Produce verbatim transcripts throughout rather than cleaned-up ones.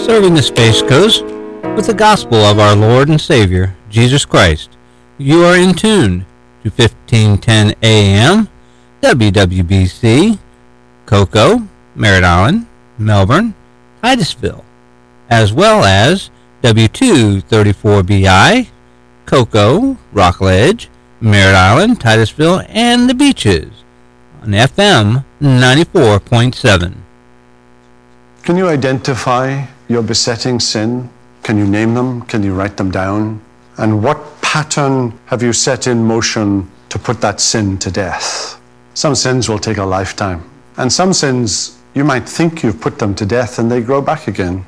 serving the Space Coast with the gospel of our Lord and Savior, Jesus Christ. You are in tune to fifteen ten A M, W W B C, Cocoa, Merritt Island, Melbourne, Titusville, as well as W two thirty-four B I, Cocoa, Rockledge, Merritt Island, Titusville, and the Beaches on F M ninety-four point seven. Can you identify your besetting sin? Can you name them? Can you write them down? And what pattern have you set in motion to put that sin to death? Some sins will take a lifetime, and some sins you might think you've put them to death and they grow back again.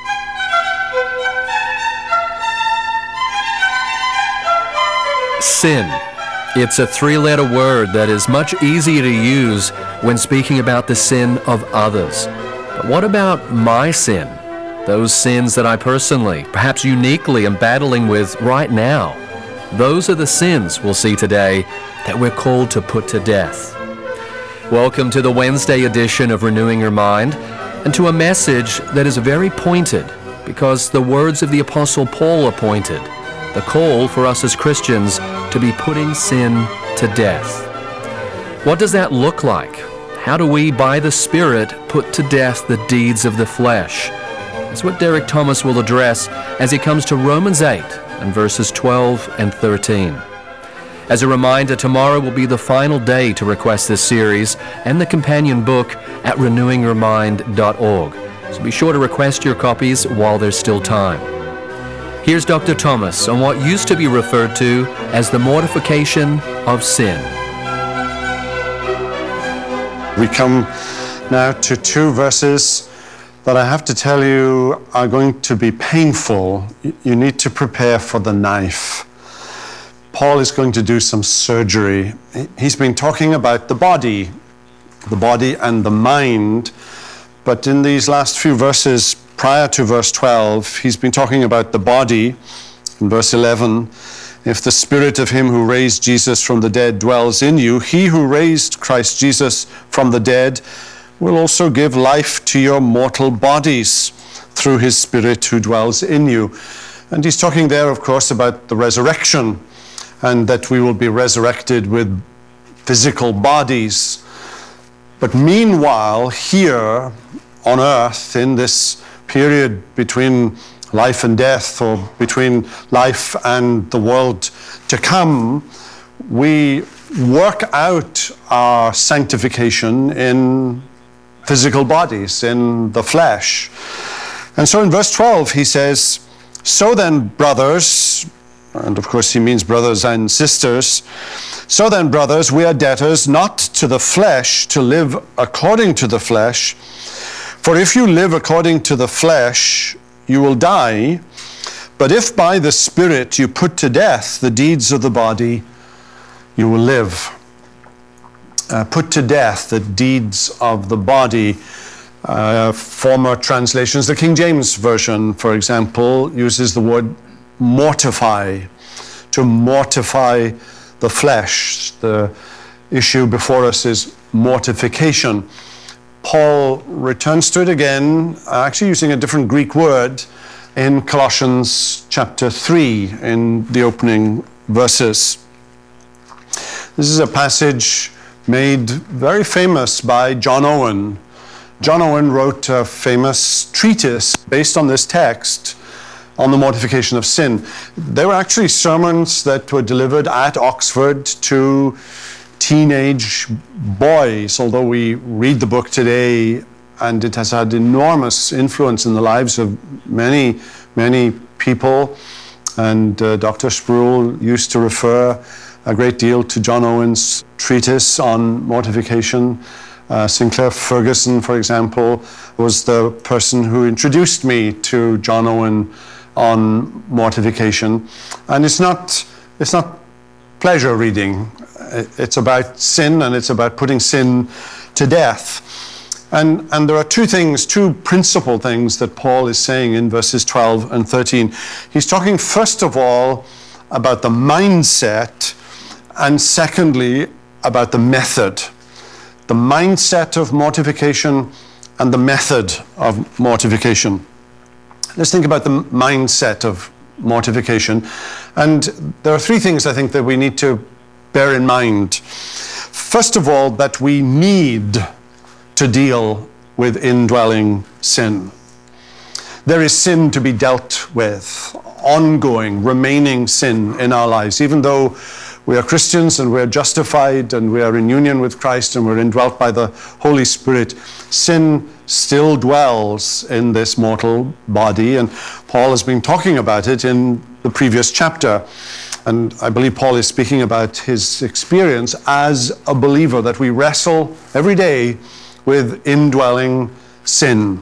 Sin. It's a three-letter word that is much easier to use when speaking about the sin of others. But what about my sin? Those sins that I personally, perhaps uniquely, am battling with right now. Those are the sins we'll see today that we're called to put to death. Welcome to the Wednesday edition of Renewing Your Mind, and to a message that is very pointed, because the words of the Apostle Paul are pointed. The call for us as Christians to be putting sin to death. What does that look like? How do we, by the Spirit, put to death the deeds of the flesh? That's what Derek Thomas will address as he comes to Romans eight and verses twelve and thirteen. As a reminder, tomorrow will be the final day to request this series and the companion book at renewing your mind dot org. So be sure to request your copies while there's still time. Here's Doctor Thomas on what used to be referred to as the mortification of sin. We come now to two verses that I have to tell you are going to be painful. You need to prepare for the knife. Paul is going to do some surgery. He's been talking about the body, the body and the mind, but in these last few verses prior to verse twelve, he's been talking about the body. In verse eleven, if the spirit of him who raised Jesus from the dead dwells in you, he who raised Christ Jesus from the dead will also give life to your mortal bodies through his spirit who dwells in you. And he's talking there, of course, about the resurrection, and that we will be resurrected with physical bodies. But meanwhile, here on earth, in this period between life and death, or between life and the world to come, we work out our sanctification in physical bodies, in the flesh. And so in verse twelve he says, so then, brothers, and of course he means brothers and sisters, so then, brothers, we are debtors not to the flesh to live according to the flesh. For if you live according to the flesh, you will die. But if by the Spirit you put to death the deeds of the body, you will live. Uh, put to death the deeds of the body. Uh, former translations, the King James Version, for example, uses the word mortify, to mortify the flesh. The issue before us is mortification. Paul returns to it again, actually using a different Greek word, in Colossians chapter three, in the opening verses. This is a passage made very famous by John Owen. John Owen wrote a famous treatise based on this text on the mortification of sin. They were actually sermons that were delivered at Oxford to teenage boys, although we read the book today and it has had enormous influence in the lives of many, many people. And uh, Doctor Sproul used to refer a great deal to John Owen's treatise on mortification. Uh, Sinclair Ferguson, for example, was the person who introduced me to John Owen on mortification. And it's not, it's not pleasure reading. It's about sin, and it's about putting sin to death. And, and there are two things, two principal things that Paul is saying in verses twelve and thirteen. He's talking, first of all, about the mindset, and secondly, about the method. The mindset of mortification and the method of mortification. Let's think about the mindset of mortification. And there are three things I think that we need to bear in mind. First of all, that we need to deal with indwelling sin. There is sin to be dealt with, ongoing, remaining sin in our lives. Even though we are Christians and we are justified and we are in union with Christ and we're indwelt by the Holy Spirit, sin still dwells in this mortal body. And Paul has been talking about it in the previous chapter. And I believe Paul is speaking about his experience as a believer, that we wrestle every day with indwelling sin.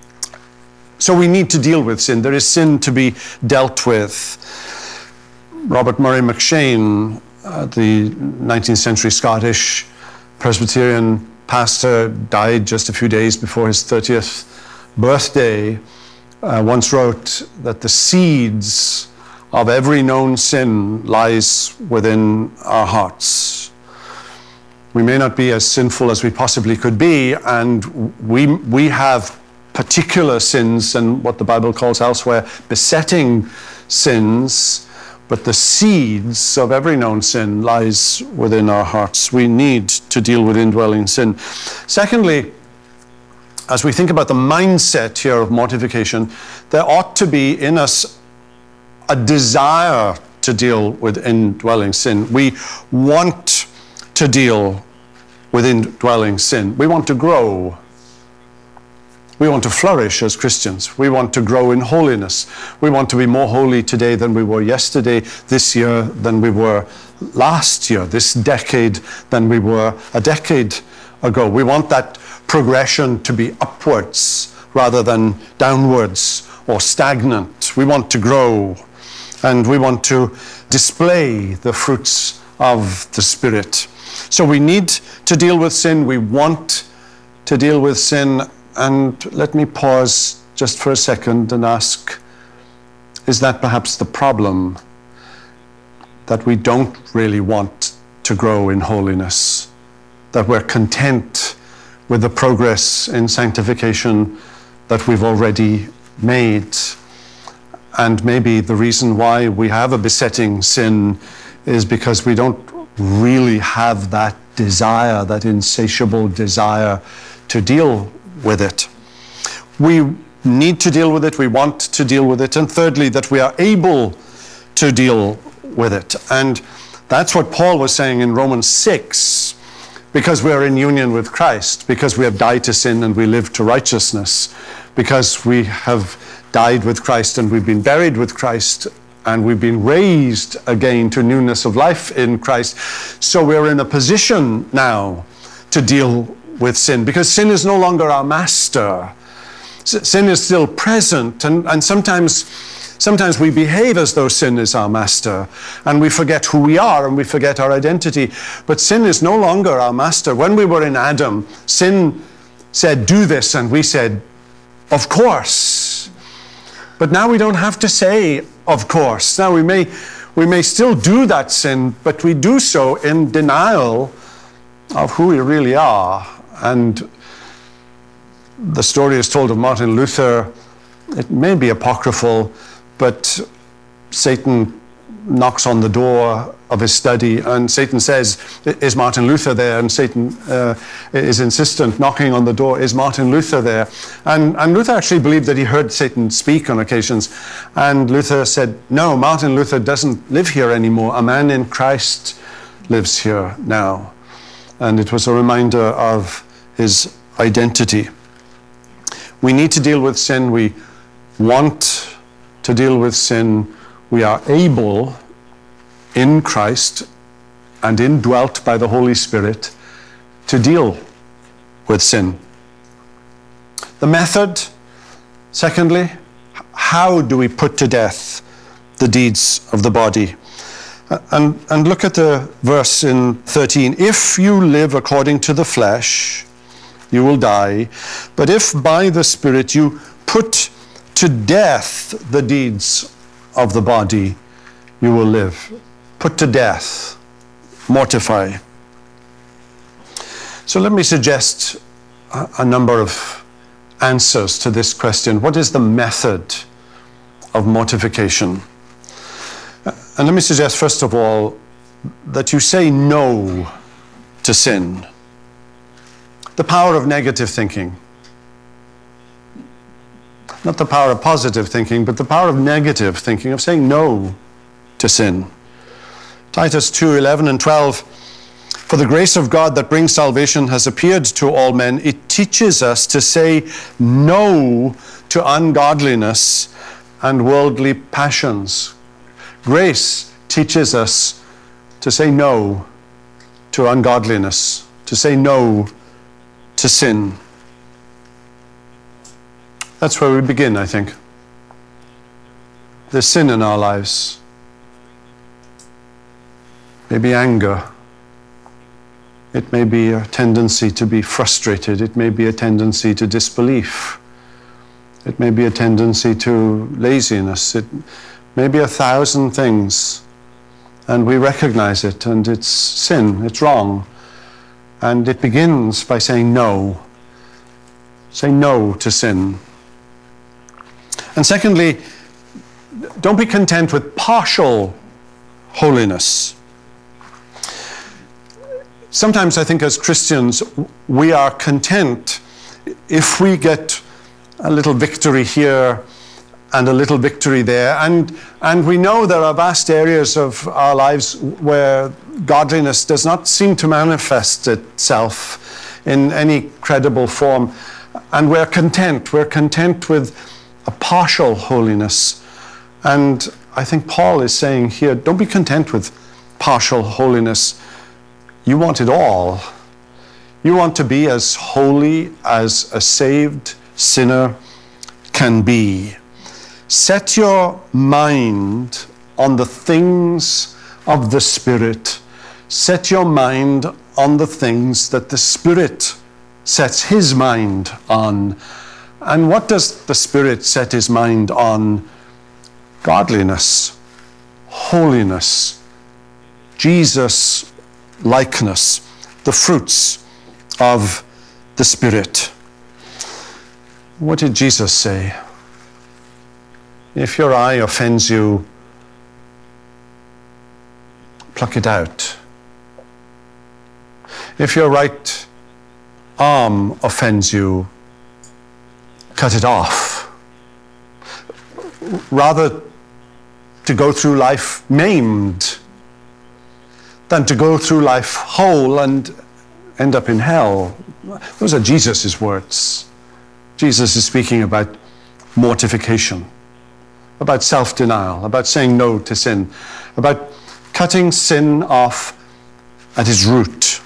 So we need to deal with sin. There is sin to be dealt with. Robert Murray McShane, uh, the nineteenth century Scottish Presbyterian pastor, died just a few days before his thirtieth birthday, uh, once wrote that the seeds of every known sin lies within our hearts. We may not be as sinful as we possibly could be, and we, we have particular sins and what the Bible calls elsewhere besetting sins, but the seeds of every known sin lies within our hearts. We need to deal with indwelling sin. Secondly, as we think about the mindset here of mortification, there ought to be in us a desire to deal with indwelling sin. We want to deal with indwelling sin. We want to grow. We want to flourish as Christians. We want to grow in holiness. We want to be more holy today than we were yesterday, this year than we were last year, this decade than we were a decade ago. We want that progression to be upwards rather than downwards or stagnant. We want to grow, and we want to display the fruits of the Spirit. So we need to deal with sin. We want to deal with sin. And let me pause just for a second and ask, is that perhaps the problem? That we don't really want to grow in holiness? That we're content with the progress in sanctification that we've already made? And maybe the reason why we have a besetting sin is because we don't really have that desire, that insatiable desire to deal with it. We need to deal with it. We want to deal with it. And thirdly, that we are able to deal with it. And that's what Paul was saying in Romans six, because we are in union with Christ, because we have died to sin and we live to righteousness, because we have died with Christ and we've been buried with Christ and we've been raised again to newness of life in Christ. So we're in a position now to deal with sin, because sin is no longer our master. Sin is still present, and, and sometimes sometimes we behave as though sin is our master, and we forget who we are and we forget our identity. But sin is no longer our master. When we were in Adam, sin said, do this, and we said, of course. But now we don't have to say, of course. Now we may we may still do that sin, but we do so in denial of who we really are. And the story is told of Martin Luther. It may be apocryphal, but Satan knocks on the door of his study, and Satan says, is Martin Luther there? And Satan uh, is insistent, knocking on the door, is Martin Luther there? And, and Luther actually believed that he heard Satan speak on occasions. And Luther said, no, Martin Luther doesn't live here anymore. A man in Christ lives here now. And it was a reminder of his identity. We need to deal with sin. We want to deal with sin. We are able in Christ and indwelt by the Holy Spirit to deal with sin. The method, secondly, how do we put to death the deeds of the body? And, and look at the verse in thirteen. If you live according to the flesh, you will die. But if by the Spirit you put to death the deeds of the body, you will live. Put to death, mortify. So let me suggest a, a number of answers to this question. What is the method of mortification. And let me suggest, first of all, that you say no to sin. The power of negative thinking. Not the power of positive thinking, but the power of negative thinking, of saying no to sin. Titus two, eleven and twelve. For the grace of God that brings salvation has appeared to all men. It teaches us to say no to ungodliness and worldly passions. Grace teaches us to say no to ungodliness, to say no to sin. That's where we begin, I think. There's sin in our lives. Maybe anger. It may be a tendency to be frustrated. It may be a tendency to disbelief. It may be a tendency to laziness. It may be a thousand things. And we recognize it, and it's sin, it's wrong. And it begins by saying no. Say no to sin. And secondly, don't be content with partial holiness. Sometimes I think as Christians, we are content if we get a little victory here and a little victory there. And, and we know there are vast areas of our lives where godliness does not seem to manifest itself in any credible form. And we're content. We're content with a partial holiness. And I think Paul is saying here, don't be content with partial holiness. You want it all. You want to be as holy as a saved sinner can be. Set your mind on the things of the Spirit. Set your mind on the things that the Spirit sets his mind on. And what does the Spirit set his mind on? Godliness, holiness, Jesus likeness, the fruits of the Spirit. What did Jesus say? If your eye offends you, pluck it out. If your right arm offends you, cut it off. Rather to go through life maimed than to go through life whole and end up in hell. Those are Jesus' words. Jesus is speaking about mortification, about self-denial, about saying no to sin, about cutting sin off at its root.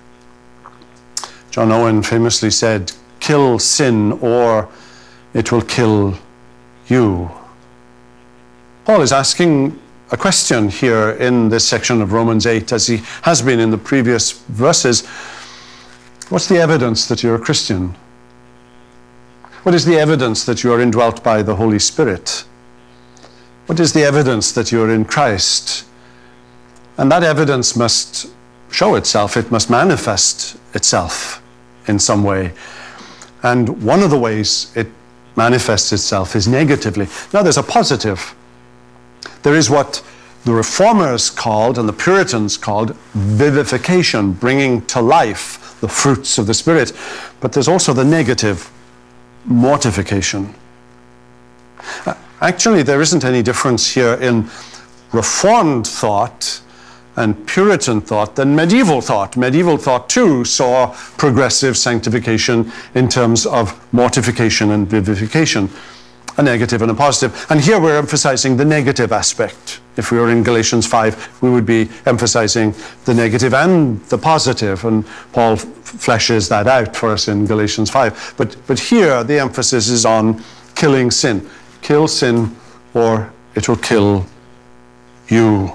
John Owen famously said, "Kill sin or it will kill you." Paul is asking a question here in this section of Romans eight, as he has been in the previous verses. What's the evidence that you're a Christian? What is the evidence that you are indwelt by the Holy Spirit? What is the evidence that you're in Christ? And that evidence must show itself, it must manifest itself in some way. And one of the ways it manifests itself is negatively. Now there's a positive. There is what the Reformers called and the Puritans called vivification, bringing to life the fruits of the Spirit. But there's also the negative, mortification. Actually, there isn't any difference here in Reformed thought and Puritan thought than medieval thought. Medieval thought, too, saw progressive sanctification in terms of mortification and vivification, a negative and a positive. And here we're emphasizing the negative aspect. If we were in Galatians five, we would be emphasizing the negative and the positive, and Paul f- fleshes that out for us in Galatians five. But, but here the emphasis is on killing sin. Kill sin or it will kill you.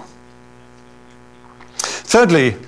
Thirdly,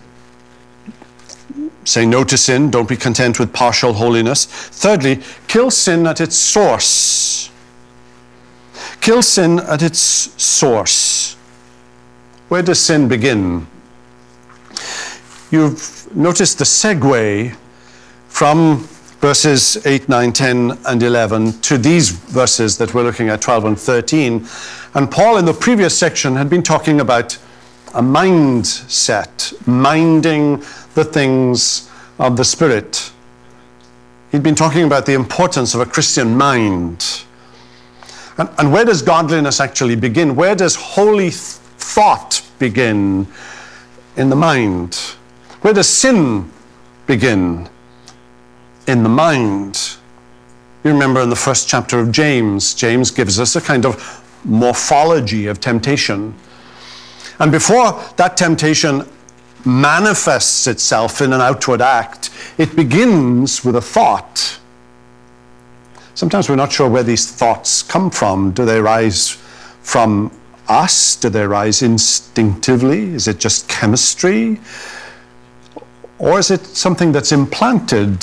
say no to sin. Don't be content with partial holiness. Thirdly, kill sin at its source. Kill sin at its source. Where does sin begin? You've noticed the segue from verses eight, nine, ten, and eleven, to these verses that we're looking at, twelve and thirteen. And Paul, in the previous section, had been talking about a mindset, minding the things of the Spirit. He'd been talking about the importance of a Christian mind. And, and where does godliness actually begin? Where does holy th- thought begin? In the mind. Where does sin begin? In the mind. You remember in the first chapter of James, James gives us a kind of morphology of temptation. And before that temptation manifests itself in an outward act, it begins with a thought. Sometimes we're not sure where these thoughts come from. Do they rise from us? Do they rise instinctively? Is it just chemistry? Or is it something that's implanted?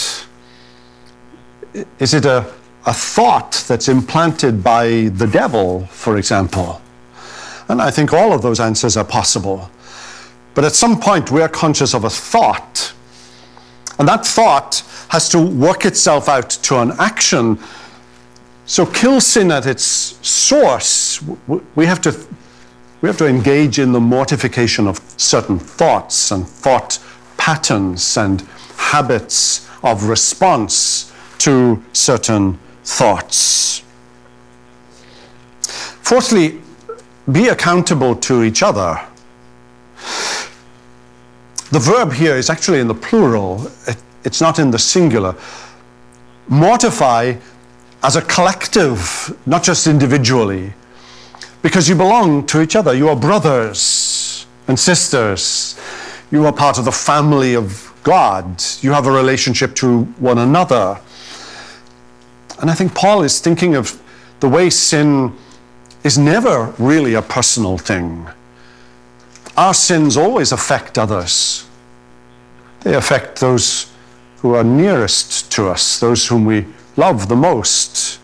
Is it a, a thought that's implanted by the devil, for example? And I think all of those answers are possible. But at some point, we're conscious of a thought. And that thought has to work itself out to an action. So kill sin at its source. We have to, we have to engage in the mortification of certain thoughts and thought patterns and habits of response to certain thoughts. Fourthly, be accountable to each other. The verb here is actually in the plural. It, it's not in the singular. Mortify as a collective, not just individually, because you belong to each other. You are brothers and sisters. You are part of the family of God. You have a relationship to one another. And I think Paul is thinking of the way sin is never really a personal thing. Our sins always affect others. They affect those who are nearest to us, those whom we love the most.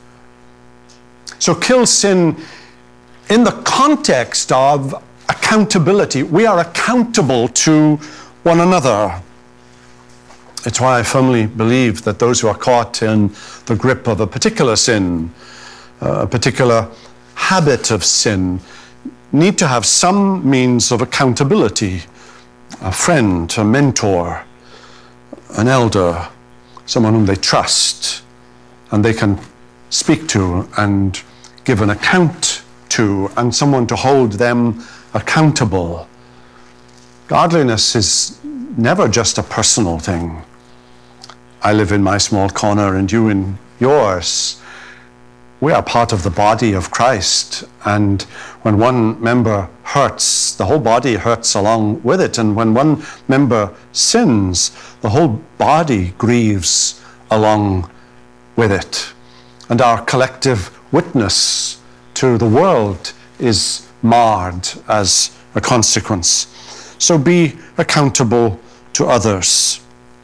So kill sin in the context of accountability. We are accountable to one another. It's why I firmly believe that those who are caught in the grip of a particular sin, a particular habit of sin, need to have some means of accountability. A friend, a mentor, an elder, someone whom they trust and they can speak to and give an account to, and someone to hold them accountable. Godliness is never just a personal thing. I live in my small corner and you in yours. We are part of the body of Christ, and when one member hurts, the whole body hurts along with it, and when one member sins, the whole body grieves along with it. And our collective witness to the world is marred as a consequence. So be accountable to others.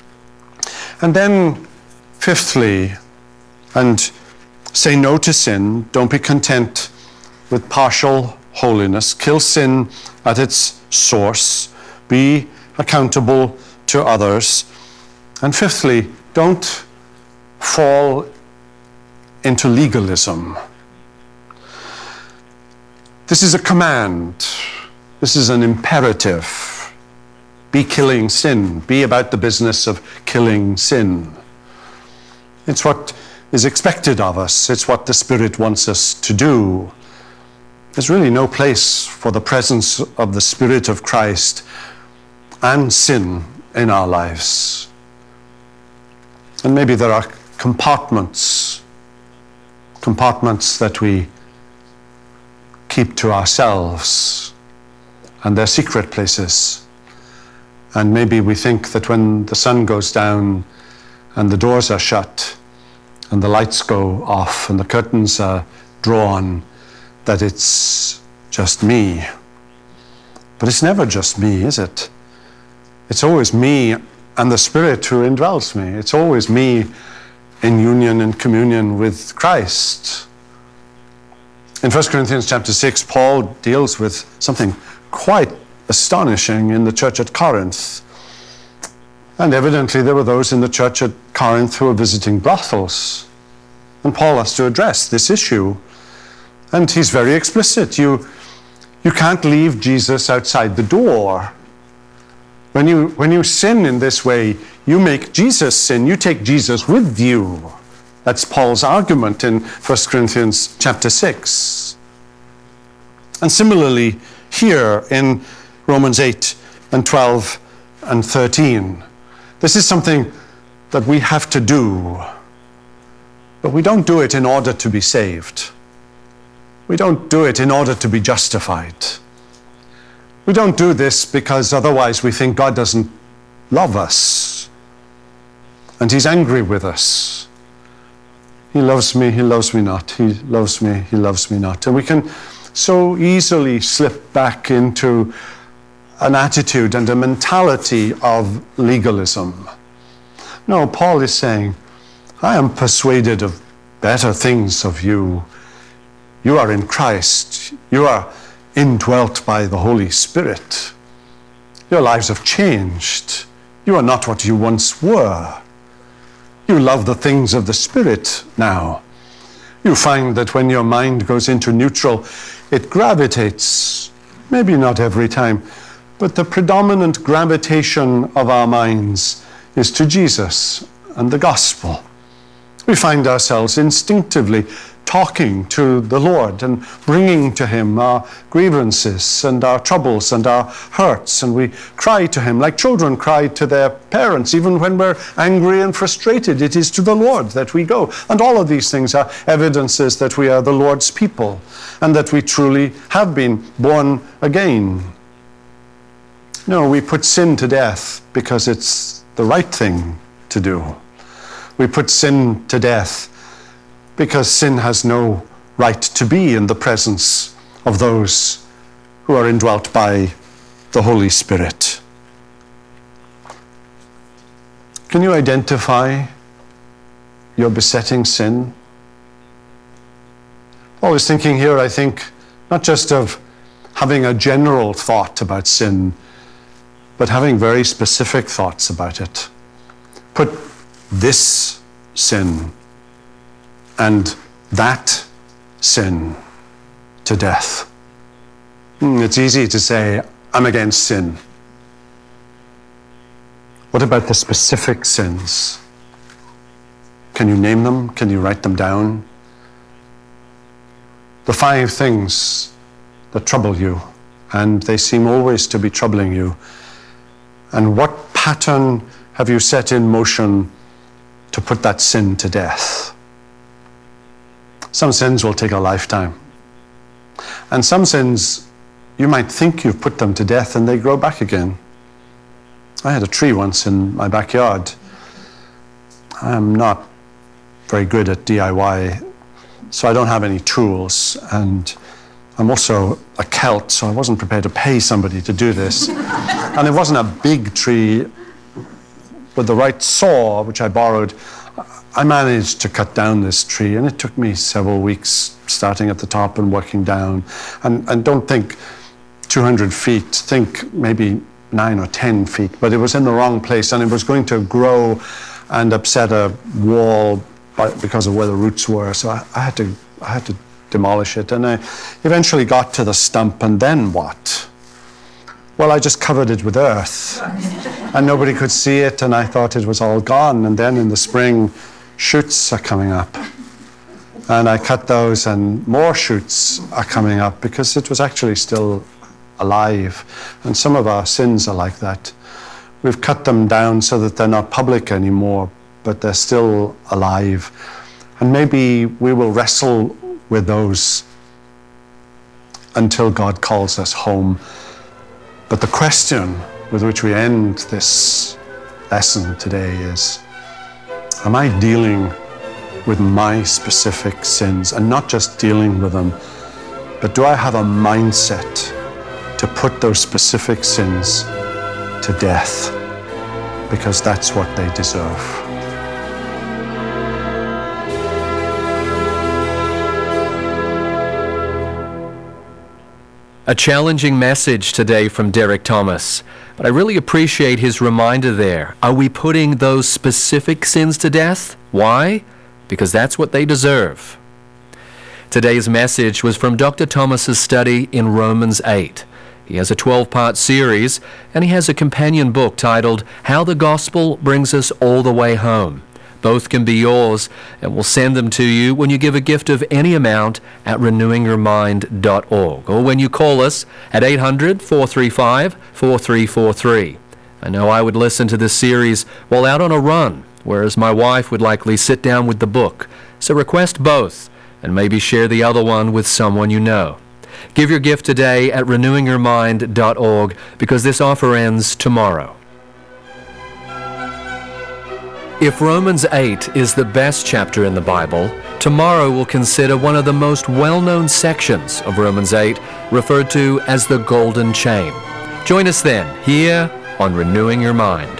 And then, fifthly, and say no to sin. Don't be content with partial holiness. Kill sin at its source. Be accountable to others. And fifthly, don't fall into legalism. This is a command. This is an imperative. Be killing sin. Be about the business of killing sin. It's what is expected of us. It's what the Spirit wants us to do. There's really no place for the presence of the Spirit of Christ and sin in our lives. And maybe there are compartments, compartments that we keep to ourselves, and they're secret places. And maybe we think that when the sun goes down and the doors are shut and the lights go off and the curtains are drawn, that it's just me. But it's never just me, is it? It's always me and the Spirit who indwells me. It's always me in union and communion with Christ. In First Corinthians chapter six, Paul deals with something quite astonishing in the church at Corinth. And evidently there were those in the church at Corinth who were visiting brothels. And Paul has to address this issue. And he's very explicit. You, you can't leave Jesus outside the door. When you, when you sin in this way, you make Jesus sin. You take Jesus with you. That's Paul's argument in First Corinthians chapter six. And similarly, here in Romans eight and twelve and thirteen, this is something that we have to do. But we don't do it in order to be saved. We don't do it in order to be justified. We don't do this because otherwise we think God doesn't love us. And he's angry with us. He loves me, he loves me not. He loves me, he loves me not. And we can so easily slip back into an attitude and a mentality of legalism. No, Paul is saying, I am persuaded of better things of you. You are in Christ. You are indwelt by the Holy Spirit. Your lives have changed. You are not what you once were. You love the things of the Spirit now. You find that when your mind goes into neutral, it gravitates, maybe not every time, but the predominant gravitation of our minds is to Jesus and the gospel. We find ourselves instinctively talking to the Lord and bringing to him our grievances and our troubles and our hurts, and we cry to him like children cry to their parents. Even when we're angry and frustrated, it is to the Lord that we go. And all of these things are evidences that we are the Lord's people and that we truly have been born again. No, we put sin to death because it's the right thing to do. We put sin to death because sin has no right to be in the presence of those who are indwelt by the Holy Spirit. Can you identify your besetting sin? Paul is thinking here, I think, not just of having a general thought about sin, but having very specific thoughts about it. Put this sin and that sin to death. It's easy to say, I'm against sin. What about the specific sins? Can you name them? Can you write them down? The five things that trouble you, and they seem always to be troubling you. And what pattern have you set in motion to put that sin to death? Some sins will take a lifetime. And some sins, you might think you've put them to death and they grow back again. I had a tree once in my backyard. I'm not very good at D I Y, so I don't have any tools. And I'm also a Celt, so I wasn't prepared to pay somebody to do this. And it wasn't a big tree. With the right saw, which I borrowed, I managed to cut down this tree, and it took me several weeks, starting at the top and working down. And, and don't think two hundred feet, think maybe nine or ten feet, but it was in the wrong place, and it was going to grow and upset a wall by, because of where the roots were. So I, I had to, I had to demolish it, and I eventually got to the stump, and then what? Well, I just covered it with earth, and nobody could see it, and I thought it was all gone. And then in the spring, shoots are coming up, and I cut those, and more shoots are coming up because it was actually still alive. And some of our sins are like that. We've cut them down so that they're not public anymore, but they're still alive. And maybe we will wrestle with those until God calls us home. But the question with which we end this lesson today is, am I dealing with my specific sins, and not just dealing with them, but do I have a mindset to put those specific sins to death, because that's what they deserve? A challenging message today from Derek Thomas, but I really appreciate his reminder there. Are we putting those specific sins to death? Why? Because that's what they deserve. Today's message was from Doctor Thomas's study in Romans eight. He has a twelve-part series, and he has a companion book titled How the Gospel Brings Us All the Way Home. Both can be yours, and we'll send them to you when you give a gift of any amount at renewing your mind dot org, or when you call us at eight hundred, four three five, four three four three. I know I would listen to this series while out on a run, whereas my wife would likely sit down with the book. So request both, and maybe share the other one with someone you know. Give your gift today at renewing your mind dot org, because this offer ends tomorrow. If Romans eight is the best chapter in the Bible, tomorrow we'll consider one of the most well-known sections of Romans eight, referred to as the Golden Chain. Join us then, here on Renewing Your Mind.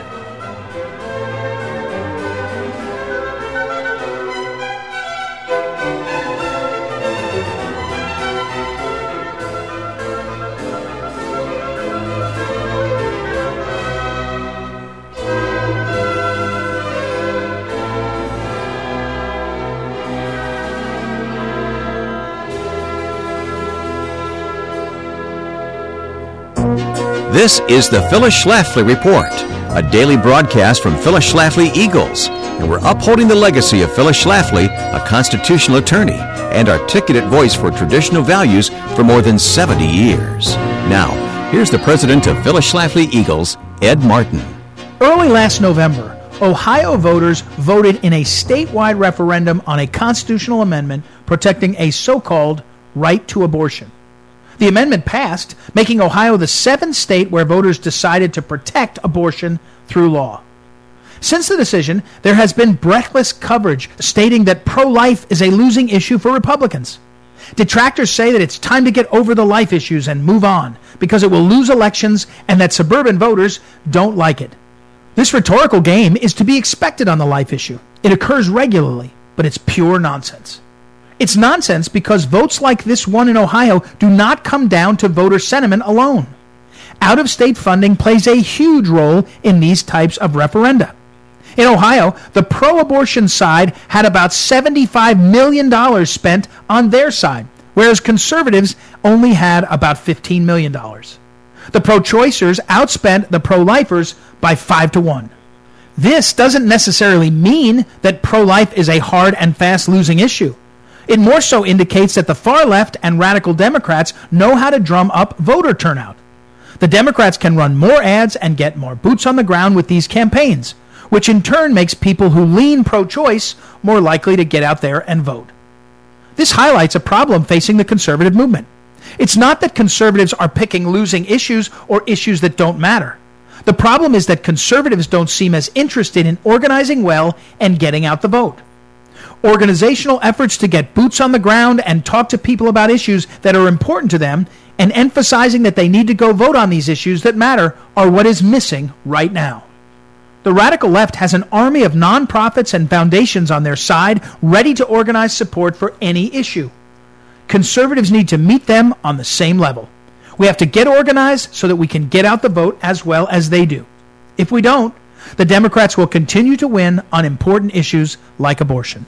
This is the Phyllis Schlafly Report, a daily broadcast from Phyllis Schlafly Eagles, and we're upholding the legacy of Phyllis Schlafly, a constitutional attorney and articulate voice for traditional values for more than seventy years. Now, here's the president of Phyllis Schlafly Eagles, Ed Martin. Early last November, Ohio voters voted in a statewide referendum on a constitutional amendment protecting a so-called right to abortion. The amendment passed, making Ohio the seventh state where voters decided to protect abortion through law. Since the decision, there has been breathless coverage stating that pro-life is a losing issue for Republicans. Detractors say that it's time to get over the life issues and move on because it will lose elections and that suburban voters don't like it. This rhetorical game is to be expected on the life issue. It occurs regularly, but it's pure nonsense. It's nonsense because votes like this one in Ohio do not come down to voter sentiment alone. Out-of-state funding plays a huge role in these types of referenda. In Ohio, the pro-abortion side had about seventy-five million dollars spent on their side, whereas conservatives only had about fifteen million dollars. The pro-choicers outspent the pro-lifers by five to one. This doesn't necessarily mean that pro-life is a hard and fast losing issue. It more so indicates that the far left and radical Democrats know how to drum up voter turnout. The Democrats can run more ads and get more boots on the ground with these campaigns, which in turn makes people who lean pro-choice more likely to get out there and vote. This highlights a problem facing the conservative movement. It's not that conservatives are picking losing issues or issues that don't matter. The problem is that conservatives don't seem as interested in organizing well and getting out the vote. Organizational efforts to get boots on the ground and talk to people about issues that are important to them and emphasizing that they need to go vote on these issues that matter are what is missing right now. The radical left has an army of nonprofits and foundations on their side ready to organize support for any issue. Conservatives need to meet them on the same level. We have to get organized so that we can get out the vote as well as they do. If we don't, the Democrats will continue to win on important issues like abortion.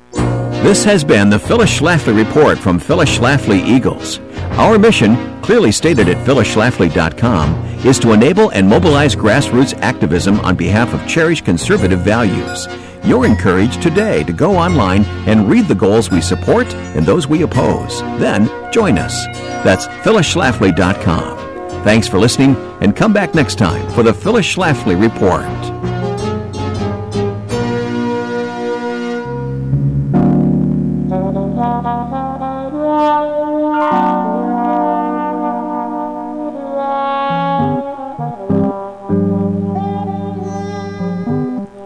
This has been the Phyllis Schlafly Report from Phyllis Schlafly Eagles. Our mission, clearly stated at phyllis schlafly dot com, is to enable and mobilize grassroots activism on behalf of cherished conservative values. You're encouraged today to go online and read the goals we support and those we oppose. Then join us. That's phyllis schlafly dot com. Thanks for listening, and come back next time for the Phyllis Schlafly Report.